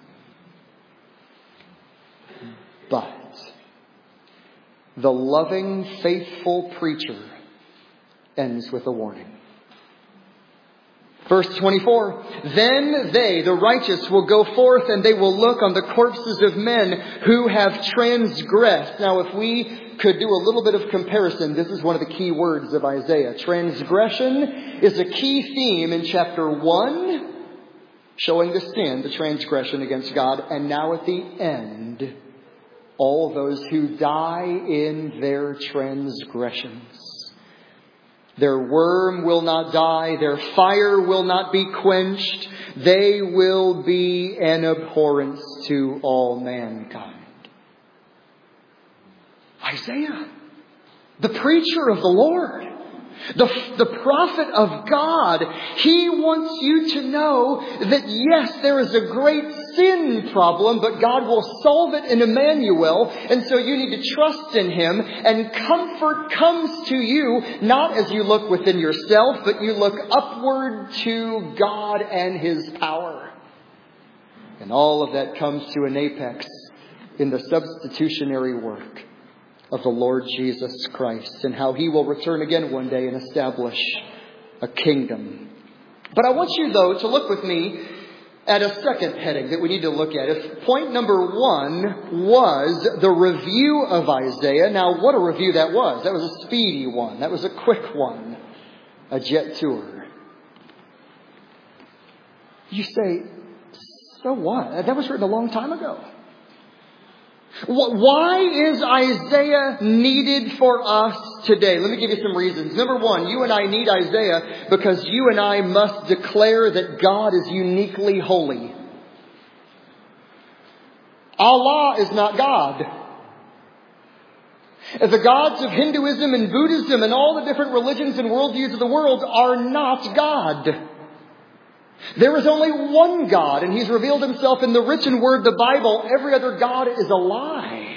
But the loving, faithful preacher ends with a warning. Verse twenty-four, then they, the righteous, will go forth and they will look on the corpses of men who have transgressed. Now, if we could do a little bit of comparison, this is one of the key words of Isaiah. Transgression is a key theme in chapter one, showing the sin, the transgression against God. And now at the end, all those who die in their transgressions. Their worm will not die. Their fire will not be quenched. They will be an abhorrence to all mankind. Isaiah, the preacher of the Lord, the, the prophet of God, he wants you to know that yes, there is a great sin problem, but God will solve it in Emmanuel. And so you need to trust in Him, and comfort comes to you, not as you look within yourself, but you look upward to God and His power. And all of that comes to an apex in the substitutionary work of the Lord Jesus Christ, and how He will return again one day and establish a kingdom. But I want you, though, to look with me at a second heading that we need to look at. If point number one was the review of Isaiah. Now, what a review that was. That was a speedy one. That was a quick one. A jet tour. You say, so what? That was written a long time ago. Why is Isaiah needed for us today? Let me give you some reasons. Number one, you and I need Isaiah because you and I must declare that God is uniquely holy. Allah is not God. The gods of Hinduism and Buddhism and all the different religions and worldviews of the world are not God. There is only one God, and He's revealed Himself in the written word, the Bible. Every other God is a lie.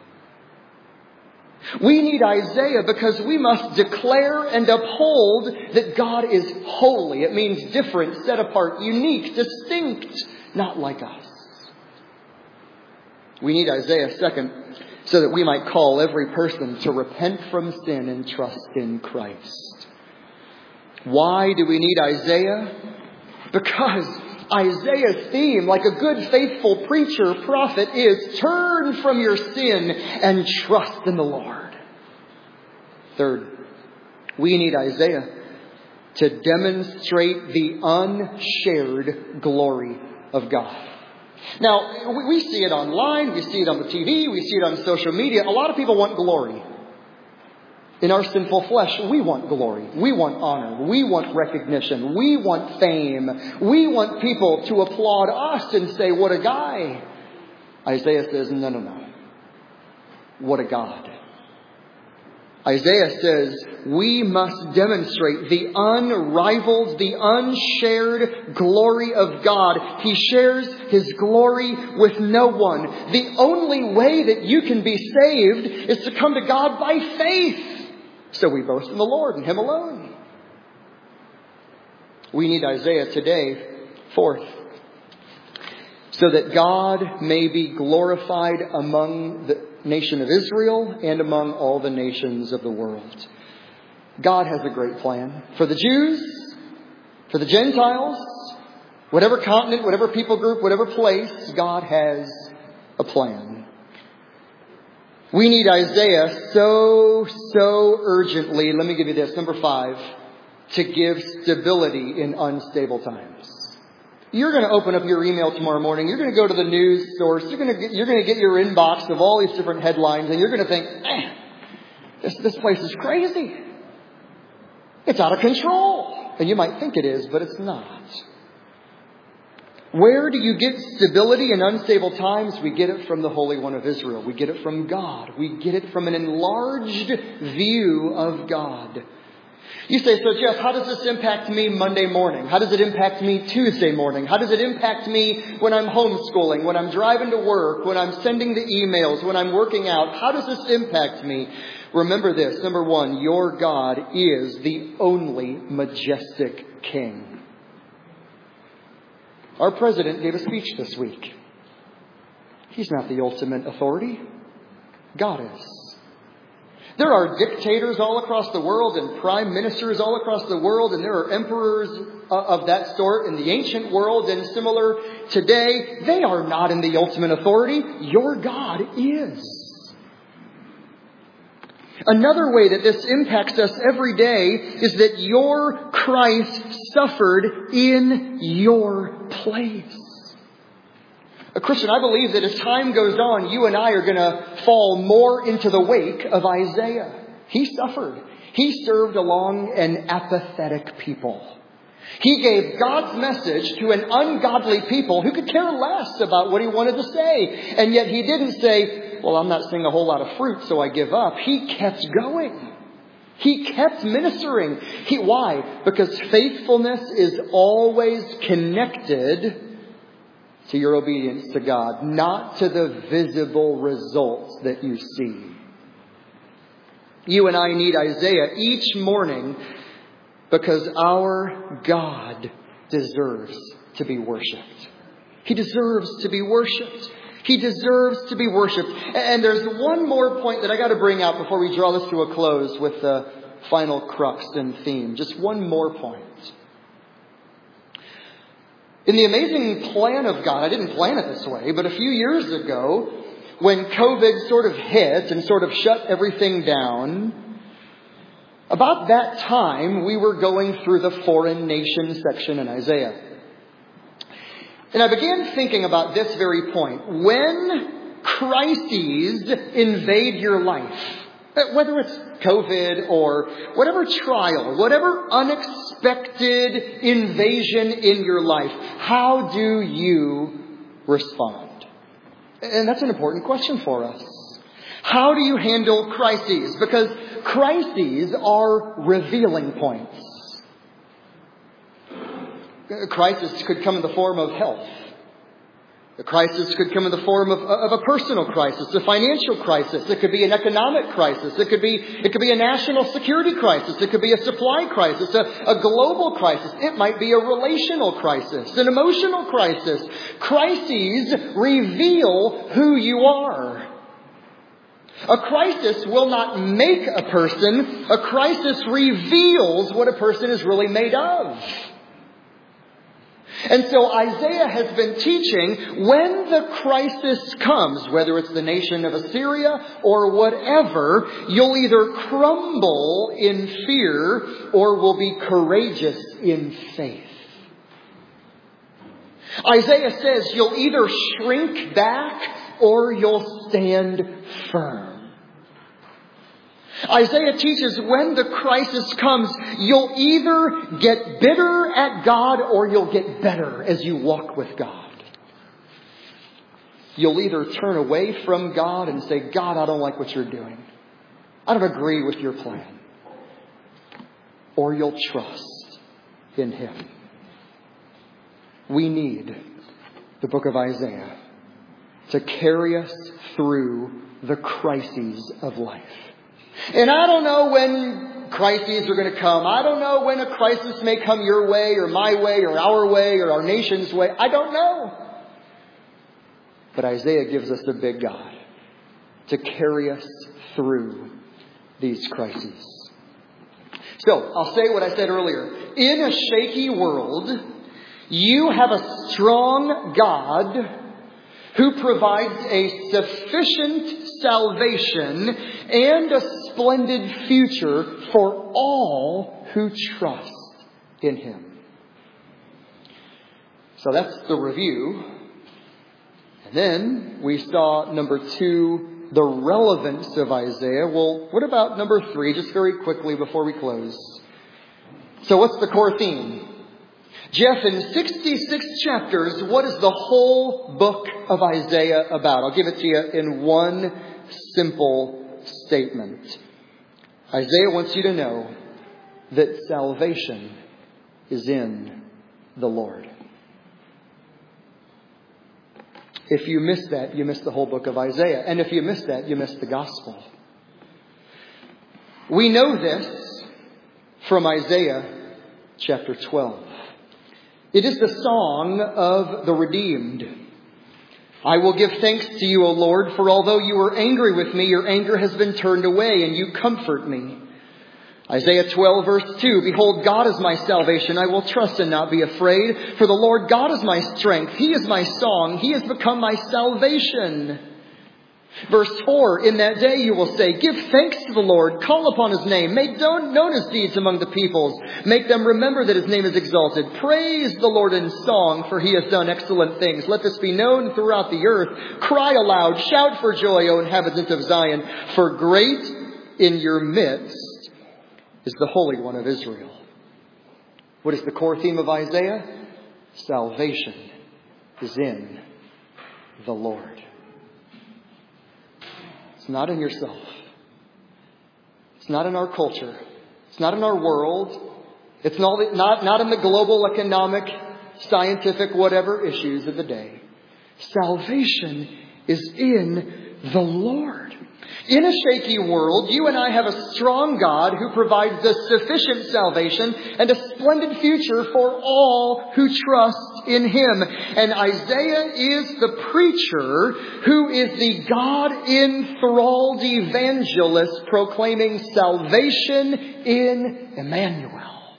We need Isaiah because we must declare and uphold that God is holy. It means different, set apart, unique, distinct, not like us. We need Isaiah, second, so that we might call every person to repent from sin and trust in Christ. Why do we need Isaiah? Because Isaiah's theme, like a good faithful preacher, prophet, is turn from your sin and trust in the Lord. Third, we need Isaiah to demonstrate the unshared glory of God. Now, we see it online, we see it on the T V, we see it on social media. A lot of people want glory. In our sinful flesh, we want glory. We want honor. We want recognition. We want fame. We want people to applaud us and say, what a guy. Isaiah says, no, no, no. What a God. Isaiah says, we must demonstrate the unrivaled, the unshared glory of God. He shares His glory with no one. The only way that you can be saved is to come to God by faith. So we boast in the Lord and Him alone. We need Isaiah today. Fourth, so that God may be glorified among the nation of Israel and among all the nations of the world. God has a great plan for the Jews, for the Gentiles, whatever continent, whatever people group, whatever place, God has a plan. We need Isaiah so, so urgently. Let me give you this. Number five, to give stability in unstable times. You're going to open up your email tomorrow morning. You're going to go to the news source. You're going to get, you're going to get your inbox of all these different headlines, and you're going to think, man, this, this place is crazy. It's out of control. And you might think it is, but it's not. Where do you get stability in unstable times? We get it from the Holy One of Israel. We get it from God. We get it from an enlarged view of God. You say, so Jeff, how does this impact me Monday morning? How does it impact me Tuesday morning? How does it impact me when I'm homeschooling, when I'm driving to work, when I'm sending the emails, when I'm working out? How does this impact me? Remember this. Number one, your God is the only majestic King. Our president gave a speech this week. He's not the ultimate authority. God is. There are dictators all across the world and prime ministers all across the world, and there are emperors of that sort in the ancient world and similar today. They are not in the ultimate authority. Your God is. Another way that this impacts us every day is that your Christ suffered in your place. A Christian, I believe that as time goes on, you and I are going to fall more into the wake of Isaiah. He suffered. He served along an apathetic people. He gave God's message to an ungodly people who could care less about what He wanted to say. And yet He didn't say, well, I'm not seeing a whole lot of fruit, so I give up. He kept going. He kept ministering. He, why? Because faithfulness is always connected to your obedience to God, not to the visible results that you see. You and I need Isaiah each morning because our God deserves to be worshipped. He deserves to be worshipped. He deserves to be worshipped. And there's one more point that I got to bring out before we draw this to a close with the final crux and theme. Just one more point. In the amazing plan of God, I didn't plan it this way, but a few years ago, when COVID sort of hit and sort of shut everything down, about that time, we were going through the foreign nation section in Isaiah. And I began thinking about this very point. When crises invade your life, whether it's COVID or whatever trial, whatever unexpected invasion in your life, how do you respond? And that's an important question for us. How do you handle crises? Because crises are revealing points. A crisis could come in the form of health. A crisis could come in the form of, of a personal crisis, a financial crisis. It could be an economic crisis. It could be, it could be a national security crisis. It could be a supply crisis, a, a global crisis. It might be a relational crisis, an emotional crisis. Crises reveal who you are. A crisis will not make a person. A crisis reveals what a person is really made of. And so Isaiah has been teaching when the crisis comes, whether it's the nation of Assyria or whatever, you'll either crumble in fear or will be courageous in faith. Isaiah says you'll either shrink back or you'll stand firm. Isaiah teaches when the crisis comes, you'll either get bitter at God or you'll get better as you walk with God. You'll either turn away from God and say, God, I don't like what you're doing. I don't agree with your plan. Or you'll trust in Him. We need the book of Isaiah to carry us through the crises of life. And I don't know when crises are going to come. I don't know when a crisis may come your way or my way or our way or our nation's way. I don't know. But Isaiah gives us a big God to carry us through these crises. So, I'll say what I said earlier. In a shaky world, you have a strong God who provides a sufficient salvation and a splendid future for all who trust in Him. So that's the review. And then we saw number two, the relevance of Isaiah. Well, what about number three, just very quickly before we close? So what's the core theme? Jeff, in sixty-six chapters, what is the whole book of Isaiah about? I'll give it to you in one simple statement. Isaiah wants you to know that salvation is in the Lord. If you miss that, you miss the whole book of Isaiah. And if you miss that, you miss the gospel. We know this from Isaiah chapter twelve. It is the song of the redeemed. I will give thanks to you, O Lord, for although you were angry with me, your anger has been turned away, and you comfort me. Isaiah twelve, verse two, Behold, God is my salvation. I will trust and not be afraid. For the Lord God is my strength. He is my song. He has become my salvation. Verse four, In that day you will say, Give thanks to the Lord. Call upon His name. Make known His deeds among the peoples. Make them remember that His name is exalted. Praise the Lord in song, for He has done excellent things. Let this be known throughout the earth. Cry aloud. Shout for joy, O inhabitants of Zion. For great in your midst is the Holy One of Israel. What is the core theme of Isaiah? Salvation is in the Lord. It's not in yourself. It's not in our culture. It's not in our world. It's not, not, not in the global economic, scientific, whatever issues of the day. Salvation is in the Lord. In a shaky world, you and I have a strong God who provides a sufficient salvation and a splendid future for all who trust in Him. And Isaiah is the preacher who is the God-enthralled evangelist proclaiming salvation in Emmanuel.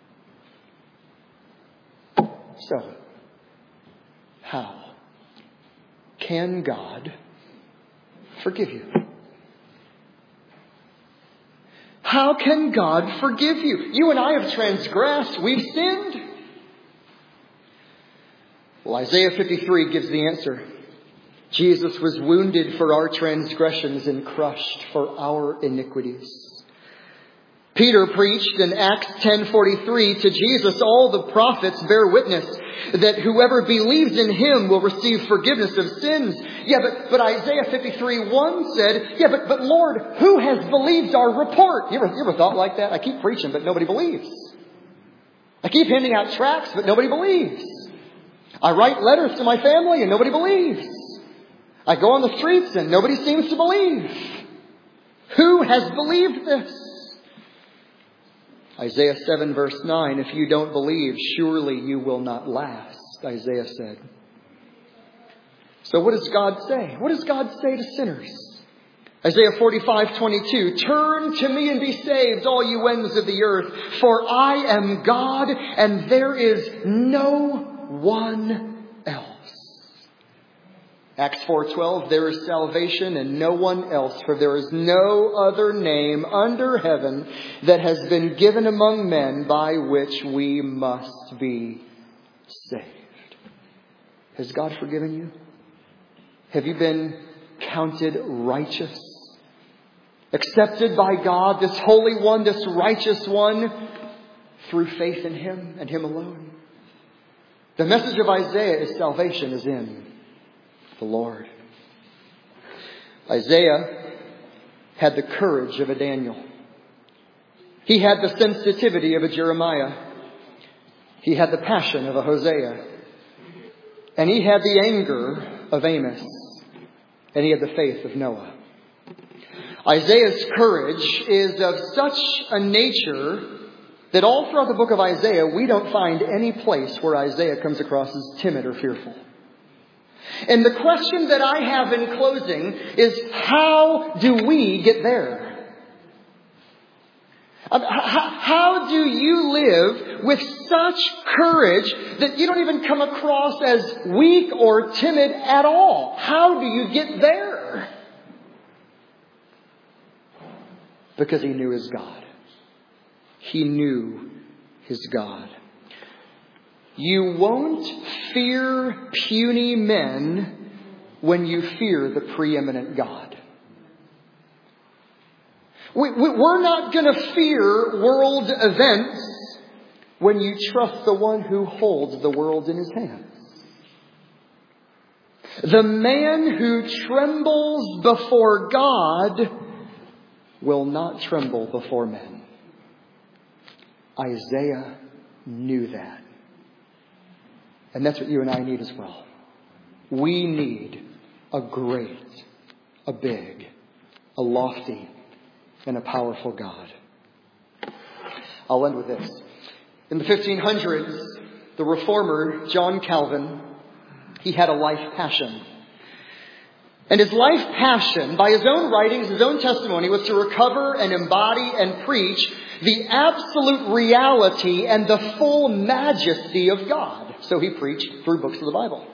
So, how can God forgive you? How can God forgive you? You and I have transgressed. We've sinned. Well, Isaiah fifty-three gives the answer. Jesus was wounded for our transgressions and crushed for our iniquities. Peter preached in Acts ten forty-three, To Jesus all the prophets bear witness. that whoever believes in him will receive forgiveness of sins. Yeah, but, but Isaiah fifty-three one said, yeah, but, but Lord, who has believed our report? You ever, you ever thought like that? I keep preaching, but nobody believes. I keep handing out tracts, but nobody believes. I write letters to my family and nobody believes. I go on the streets and nobody seems to believe. Who has believed this? Isaiah seven verse nine, if you don't believe, surely you will not last, Isaiah said. So what does God say? What does God say to sinners? Isaiah forty-five twenty-two, turn to me and be saved, all you ends of the earth, for I am God and there is no one else. Acts four twelve, there is salvation in no one else, for there is no other name under heaven that has been given among men by which we must be saved. Has God forgiven you? Have you been counted righteous? Accepted by God, this Holy One, this righteous One, through faith in Him and Him alone? The message of Isaiah is salvation is in the Lord. Isaiah had the courage of a Daniel. He had the sensitivity of a Jeremiah. He had the passion of a Hosea. And he had the anger of Amos. And he had the faith of Noah. Isaiah's courage is of such a nature that all throughout the book of Isaiah, we don't find any place where Isaiah comes across as timid or fearful. And the question that I have in closing is, how do we get there? How do you live with such courage that you don't even come across as weak or timid at all? How do you get there? Because he knew his God. He knew his God. You won't fear puny men when you fear the preeminent God. We, we, we're not going to fear world events when you trust the one who holds the world in his hands. The man who trembles before God will not tremble before men. Isaiah knew that. And that's what you and I need as well. We need a great, a big, a lofty, and a powerful God. I'll end with this. In the fifteen hundreds, the reformer John Calvin, he had a life passion. And his life passion, by his own writings, his own testimony, was to recover and embody and preach the absolute reality and the full majesty of God. So he preached through books of the Bible.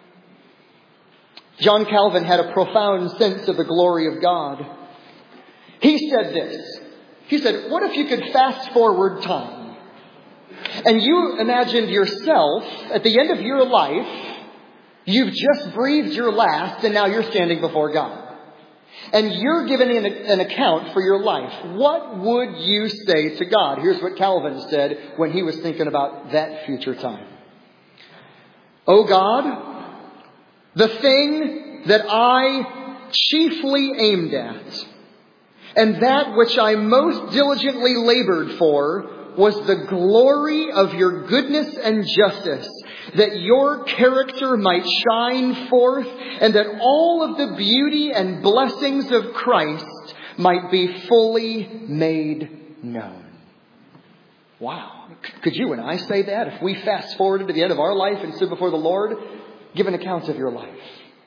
John Calvin had a profound sense of the glory of God. He said this. He said, what if you could fast forward time? And you imagined yourself at the end of your life, you've just breathed your last and now you're standing before God. And you're giving an, an account for your life. What would you say to God? Here's what Calvin said when he was thinking about that future time. O God, the thing that I chiefly aimed at, and that which I most diligently labored for, was the glory of your goodness and justice, that your character might shine forth, and that all of the beauty and blessings of Christ might be fully made known. Wow. Could you and I say that if we fast forwarded to the end of our life and stood before the Lord, give an account of your life?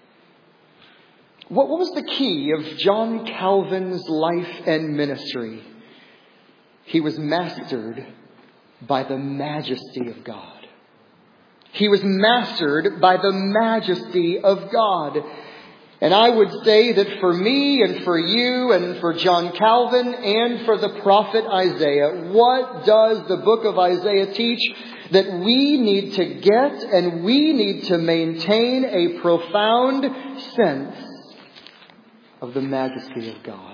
What was the key of John Calvin's life and ministry? He was mastered by the majesty of God. He was mastered by the majesty of God. And I would say that for me and for you and for John Calvin and for the prophet Isaiah, what does the book of Isaiah teach? That we need to get and we need to maintain a profound sense of the majesty of God.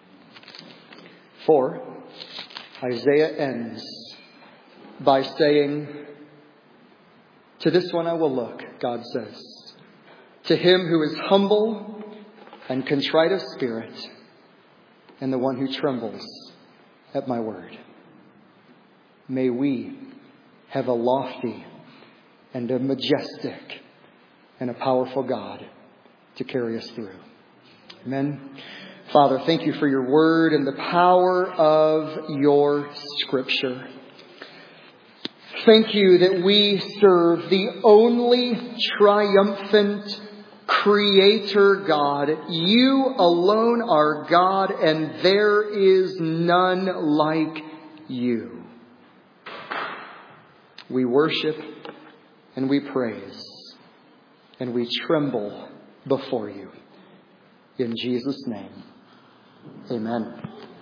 For Isaiah ends by saying, To this one I will look, God says. To him who is humble and contrite of spirit, and the one who trembles at my word. May we have a lofty and a majestic and a powerful God to carry us through. Amen. Father, thank you for your word and the power of your scripture. Thank you that we serve the only triumphant Creator God. You alone are God, and there is none like you. We worship and we praise and we tremble before you. In Jesus' name, amen.